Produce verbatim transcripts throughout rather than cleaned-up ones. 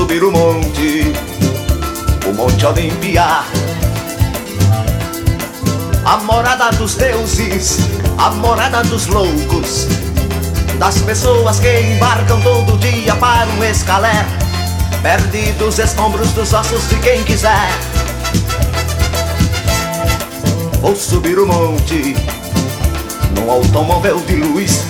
subir o monte, o Monte Olímpia, a morada dos deuses, a morada dos loucos, das pessoas que embarcam todo dia para um escaler, perdidos escombros dos ossos de quem quiser. Vou subir o monte num automóvel de luz,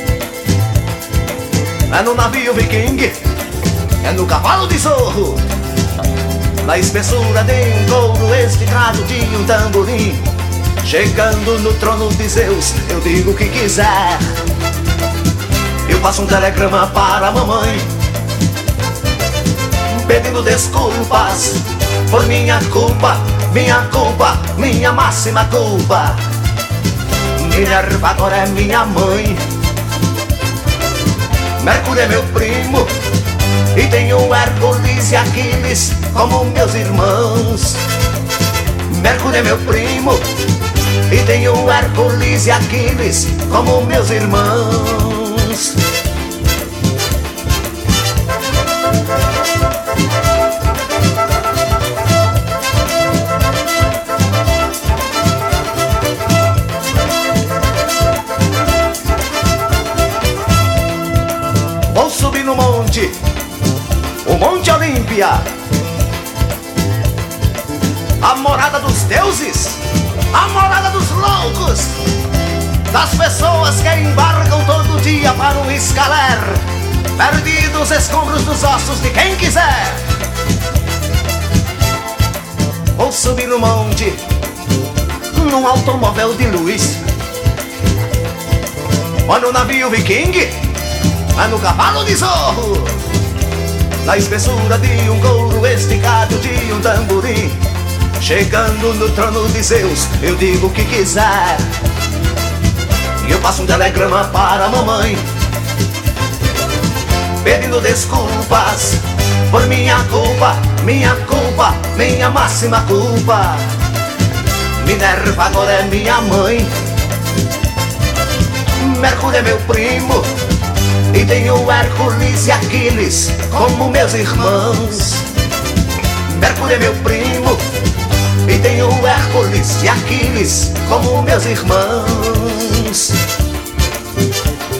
é no navio viking, é no cavalo de zorro, na espessura de um couro esticado de um tamborim. Chegando no trono de Zeus, eu digo o que quiser. Eu passo um telegrama para a mamãe, pedindo desculpas por minha culpa, minha culpa, minha máxima culpa. Minerva agora é minha mãe, Mercúrio é meu primo, e tenho Hércules e Aquiles como meus irmãos. Mercúrio é meu primo, e tenho Hércules e Aquiles como meus irmãos. Vou subir no monte, o Monte Olímpia, a morada dos deuses, a morada dos loucos, das pessoas que embarcam todo dia para um escaler, perdidos escombros dos ossos de quem quiser. Vou subir no monte num automóvel de luz, ou no navio viking, ou no cavalo de zorro, na espessura de um couro esticado de um tamborim. Chegando no trono de Zeus, eu digo o que quiser. E eu passo um telegrama para a mamãe, pedindo desculpas por minha culpa, minha culpa, minha máxima culpa. Minerva agora é minha mãe, Mercúrio é meu primo, e tenho Hércules e Aquiles como meus irmãos. Mercúrio é meu primo, e tenho Hércules e Aquiles como meus irmãos.